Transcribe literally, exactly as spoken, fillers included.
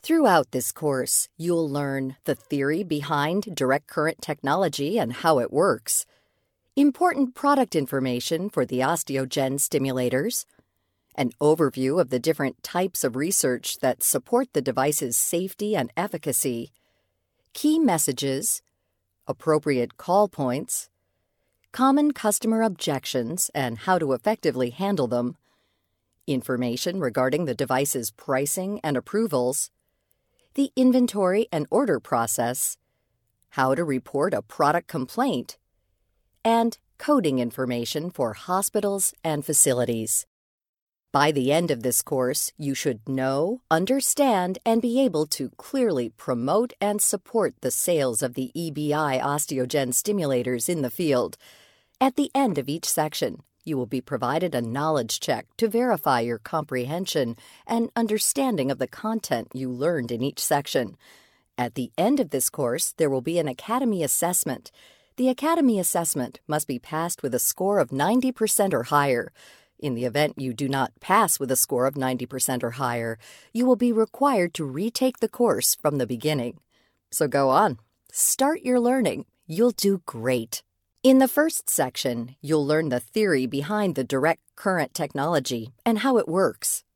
Throughout this course, you'll learn the theory behind direct current technology and how it works, important product information for the Osteogen stimulators, an overview of the different types of research that support the device's safety and efficacy, key messages, appropriate call points, common customer objections and how to effectively handle them, information regarding the device's pricing and approvals, the inventory and order process, how to report a product complaint, and coding information for hospitals and facilities. By the end of this course, you should know, understand, and be able to clearly promote and support the sales of the E B I Osteogen stimulators in the field. At the end of each section, you will be provided a knowledge check to verify your comprehension and understanding of the content you learned in each section. At the end of this course, there will be an Academy assessment. The Academy assessment must be passed with a score of ninety percent or higher. In the event you do not pass with a score of ninety percent or higher, you will be required to retake the course from the beginning. So go on. Start your learning. You'll do great. In the first section, you'll learn the theory behind the direct current technology and how it works.